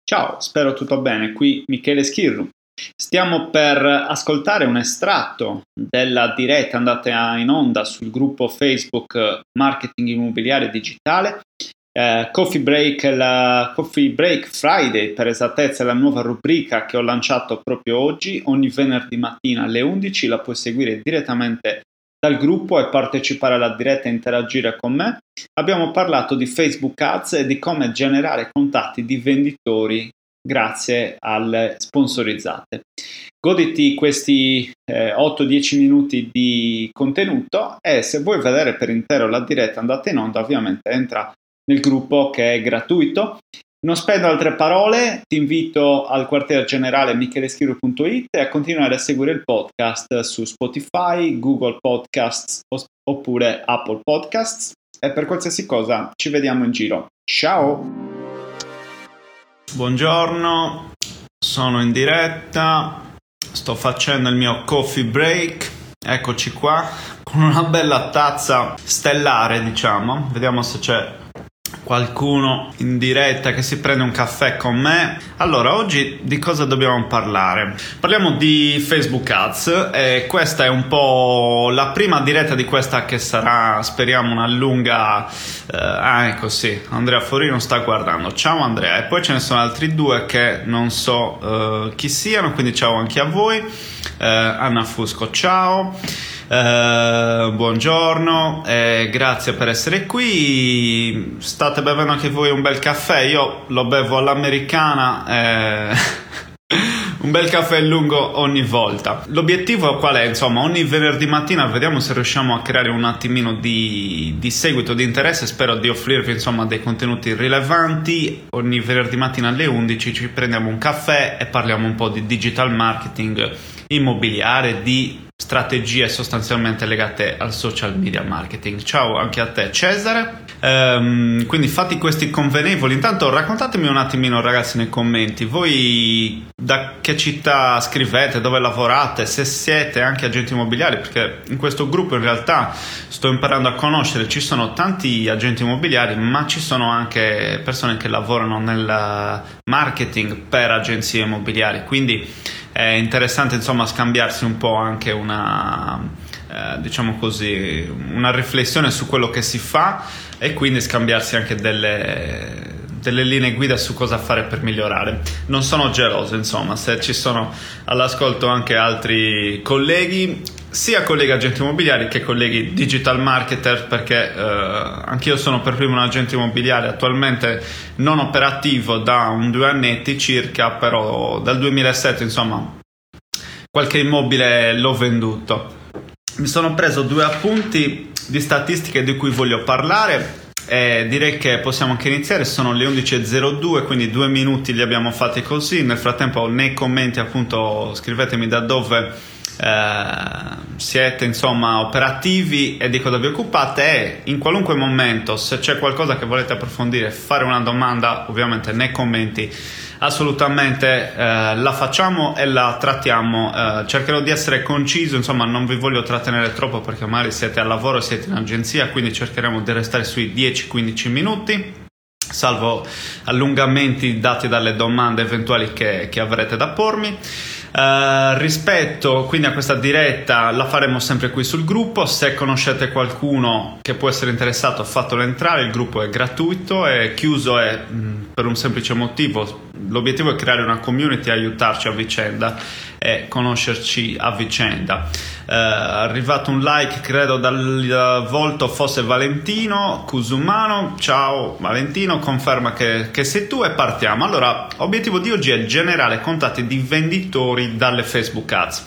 Ciao, spero tutto bene, qui Michele Schirru. Stiamo per ascoltare un estratto della diretta andata in onda sul gruppo Facebook Marketing Immobiliare Digitale. Coffee Break Friday, per esattezza, è la nuova rubrica che ho lanciato proprio oggi. Ogni venerdì mattina alle 11 la puoi seguire direttamente dal gruppo e partecipare alla diretta e interagire con me. Abbiamo parlato di Facebook Ads e di come generare contatti di venditori grazie alle sponsorizzate. Goditi questi 8-10 minuti di contenuto e se vuoi vedere per intero la diretta andata in onda, ovviamente entra nel gruppo che è gratuito. Non spendo altre parole, ti invito al quartier generale micheleschiru.it e a continuare a seguire il podcast su Spotify, Google Podcasts oppure Apple Podcasts e per qualsiasi cosa ci vediamo in giro. Ciao! Buongiorno, sono in diretta, sto facendo il mio coffee break, eccoci qua, con una bella tazza stellare, diciamo. Vediamo se c'è qualcuno in diretta che si prende un caffè con me. Allora, oggi di cosa dobbiamo parlare? Parliamo di Facebook Ads e questa è un po' la prima diretta di questa che sarà, speriamo, una lunga... ecco sì, Andrea Forino sta guardando. Ciao Andrea. E poi ce ne sono altri due che non so chi siano, quindi ciao anche a voi. Anna Fusco, ciao. Buongiorno, grazie per essere qui. State bevendo anche voi un bel caffè? Io lo bevo all'americana, un bel caffè lungo ogni volta. L'obiettivo qual è? Insomma, ogni venerdì mattina vediamo se riusciamo a creare un attimino di seguito, di interesse. Spero di offrirvi insomma dei contenuti rilevanti. Ogni venerdì mattina alle 11 ci prendiamo un caffè e parliamo un po' di digital marketing immobiliare, di strategie sostanzialmente legate al social media marketing. Ciao anche a te Cesare. Quindi fatti questi convenevoli. Intanto raccontatemi un attimino ragazzi nei commenti, voi da che città scrivete, dove lavorate, se siete anche agenti immobiliari, perché in questo gruppo in realtà sto imparando a conoscere, ci sono tanti agenti immobiliari ma ci sono anche persone che lavorano nel marketing per agenzie immobiliari, quindi è interessante insomma scambiarsi un po' anche diciamo così, una riflessione su quello che si fa e quindi scambiarsi anche delle linee guida su cosa fare per migliorare. Non sono geloso insomma se ci sono all'ascolto anche altri colleghi, sia colleghi agenti immobiliari che colleghi digital marketer, perché anch'io sono per primo un agente immobiliare, attualmente non operativo da 2 annetti circa, però dal 2007 insomma qualche immobile l'ho venduto. Mi sono preso 2 appunti di statistiche di cui voglio parlare e direi che possiamo anche iniziare. Sono le 11.02, quindi 2 minuti li abbiamo fatti così. Nel frattempo nei commenti appunto scrivetemi da dove siete insomma operativi e di cosa vi occupate, e in qualunque momento se c'è qualcosa che volete approfondire, fare una domanda, ovviamente nei commenti assolutamente la facciamo e la trattiamo. Cercherò di essere conciso, insomma non vi voglio trattenere troppo perché magari siete al lavoro, siete in agenzia, quindi cercheremo di restare sui 10-15 minuti, salvo allungamenti dati dalle domande eventuali che avrete da pormi. Rispetto quindi a questa diretta, la faremo sempre qui sul gruppo. Se conoscete qualcuno che può essere interessato, fatelo entrare. Il gruppo è gratuito e chiuso per un semplice motivo: l'obiettivo è creare una community, aiutarci a vicenda e conoscerci a vicenda. Arrivato un like, credo dal volto fosse Valentino Cusumano. Ciao Valentino, conferma che sei tu e partiamo. Allora, obiettivo di oggi è generare contatti di venditori dalle Facebook Ads.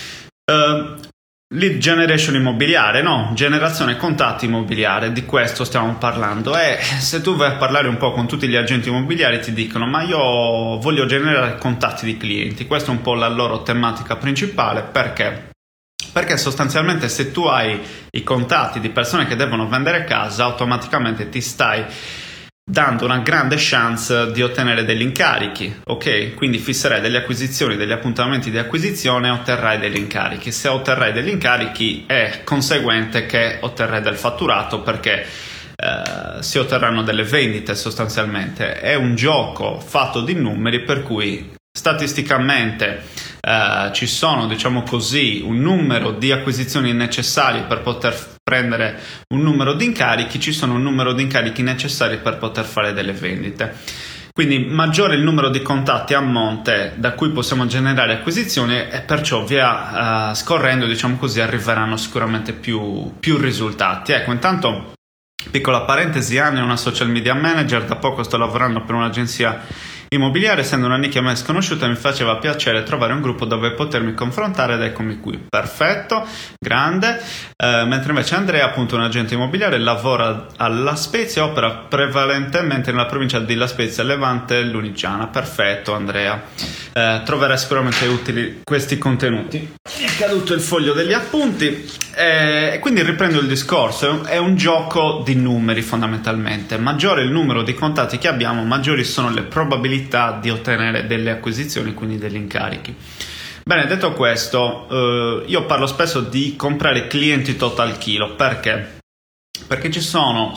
Lead generation immobiliare, no? Generazione contatti immobiliare, di questo stiamo parlando. E se tu vai a parlare un po' con tutti gli agenti immobiliari ti dicono: ma io voglio generare contatti di clienti. Questa è un po' la loro tematica principale. Perché? Perché sostanzialmente se tu hai i contatti di persone che devono vendere casa, automaticamente ti stai dando una grande chance di ottenere degli incarichi, ok? Quindi fisserai delle acquisizioni, degli appuntamenti di acquisizione e otterrai degli incarichi. Se otterrai degli incarichi è conseguente che otterrai del fatturato, perché si otterranno delle vendite sostanzialmente. È un gioco fatto di numeri per cui statisticamente ci sono, diciamo così, un numero di acquisizioni necessari per poter prendere un numero di incarichi, ci sono un numero di incarichi necessari per poter fare delle vendite. Quindi maggiore il numero di contatti a monte da cui possiamo generare acquisizioni e perciò via scorrendo, diciamo così, arriveranno sicuramente più risultati. Ecco, intanto, piccola parentesi, Anna è una social media manager, da poco sto lavorando per un'agenzia immobiliare, essendo una nicchia mai sconosciuta mi faceva piacere trovare un gruppo dove potermi confrontare ed eccomi qui. Perfetto, grande. Mentre invece Andrea, appunto un agente immobiliare, lavora a La Spezia, opera prevalentemente nella provincia di La Spezia, Levante, Lunigiana. Perfetto Andrea, troverai sicuramente utili questi contenuti. Mi è caduto il foglio degli appunti e quindi riprendo il discorso. È un gioco di numeri fondamentalmente. Maggiore il numero di contatti che abbiamo, maggiori sono le probabilità di ottenere delle acquisizioni, quindi degli incarichi. Bene, detto questo, io parlo spesso di comprare clienti total chilo. Perché? Perché ci sono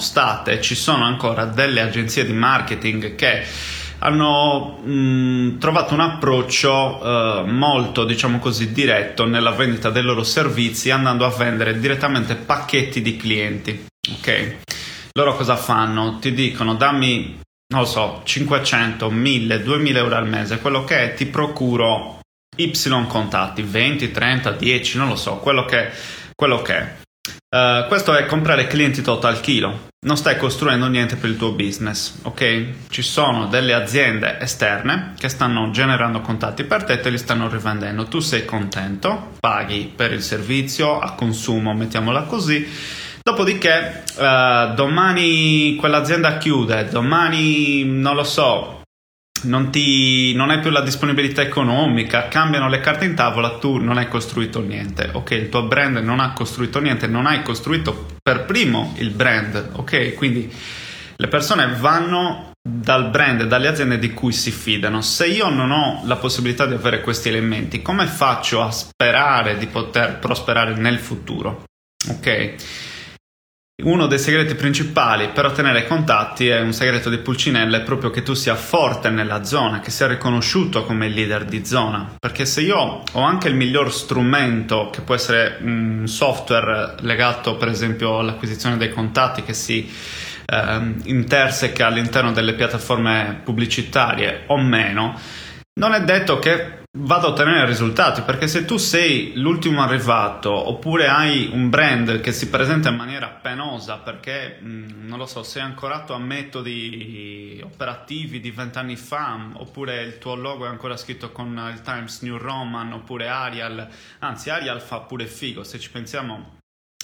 ancora delle agenzie di marketing che hanno trovato un approccio molto, diciamo così, diretto nella vendita dei loro servizi, andando a vendere direttamente pacchetti di clienti. Ok? Loro cosa fanno? Ti dicono: dammi, non lo so, 500, 1000, 2000 euro al mese, quello che è, ti procuro Y contatti, 20, 30, 10, non lo so, quello che è. Questo è comprare clienti total chilo. Non stai costruendo niente per il tuo business, ok? Ci sono delle aziende esterne che stanno generando contatti per te e te li stanno rivendendo. Tu sei contento, paghi per il servizio a consumo, mettiamola così. Dopodiché domani quell'azienda chiude, domani non lo so, non hai più la disponibilità economica, cambiano le carte in tavola, tu non hai costruito niente, ok? Il tuo brand non ha costruito niente, non hai costruito per primo il brand, ok? Quindi le persone vanno dal brand, dalle aziende di cui si fidano. Se io non ho la possibilità di avere questi elementi, come faccio a sperare di poter prosperare nel futuro? Ok? Uno dei segreti principali per ottenere contatti è un segreto di Pulcinella, è proprio che tu sia forte nella zona, che sia riconosciuto come il leader di zona. Perché se io ho anche il miglior strumento, che può essere un software legato per esempio all'acquisizione dei contatti che si interseca all'interno delle piattaforme pubblicitarie o meno, non è detto che vado a ottenere risultati, perché se tu sei l'ultimo arrivato oppure hai un brand che si presenta in maniera penosa perché non lo so, sei ancorato a metodi operativi di 20 anni fa, oppure il tuo logo è ancora scritto con il Times New Roman oppure Arial, anzi Arial fa pure figo, se ci pensiamo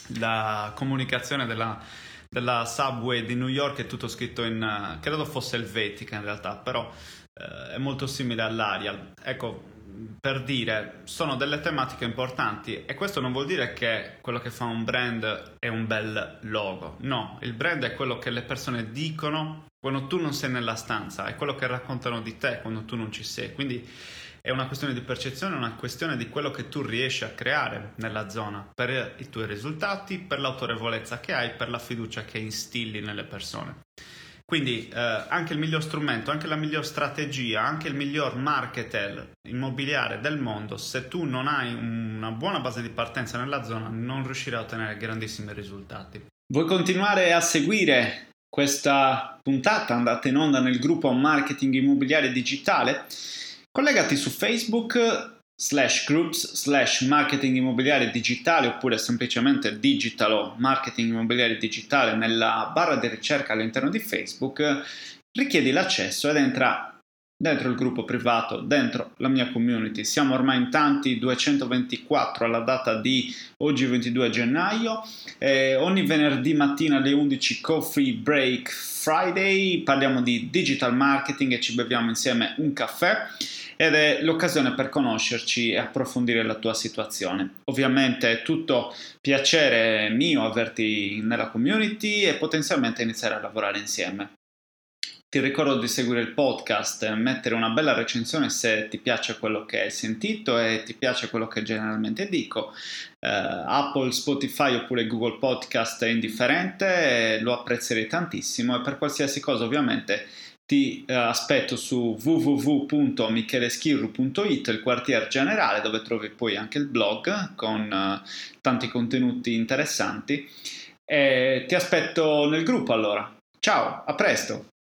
la comunicazione della Subway di New York è tutto scritto in credo fosse elvetica in realtà, però è molto simile all'Arial. Ecco, per dire, sono delle tematiche importanti e questo non vuol dire che quello che fa un brand è un bel logo. No, il brand è quello che le persone dicono quando tu non sei nella stanza, è quello che raccontano di te quando tu non ci sei. Quindi è una questione di percezione, è una questione di quello che tu riesci a creare nella zona per i tuoi risultati, per l'autorevolezza che hai, per la fiducia che instilli nelle persone. Quindi anche il miglior strumento, anche la miglior strategia, anche il miglior marketer immobiliare del mondo, se tu non hai una buona base di partenza nella zona, non riuscirai a ottenere grandissimi risultati. Vuoi continuare a seguire questa puntata? Andate in onda nel gruppo Marketing Immobiliare Digitale. Collegati su Facebook /groups/marketing immobiliare digitale oppure semplicemente digitalo marketing immobiliare digitale nella barra di ricerca all'interno di Facebook, richiedi l'accesso ed entra dentro il gruppo privato, dentro la mia community. Siamo ormai in tanti, 224 alla data di oggi 22 gennaio. Ogni venerdì mattina alle 11 Coffee Break Friday, parliamo di digital marketing e ci beviamo insieme un caffè. Ed è l'occasione per conoscerci e approfondire la tua situazione. Ovviamente è tutto piacere mio averti nella community e potenzialmente iniziare a lavorare insieme. Ti ricordo di seguire il podcast, mettere una bella recensione se ti piace quello che hai sentito e ti piace quello che generalmente dico. Apple, Spotify oppure Google Podcast è indifferente, lo apprezzerei tantissimo e per qualsiasi cosa ovviamente ti aspetto su www.micheleschirru.it, il quartier generale, dove trovi poi anche il blog con tanti contenuti interessanti. E ti aspetto nel gruppo allora. Ciao, a presto!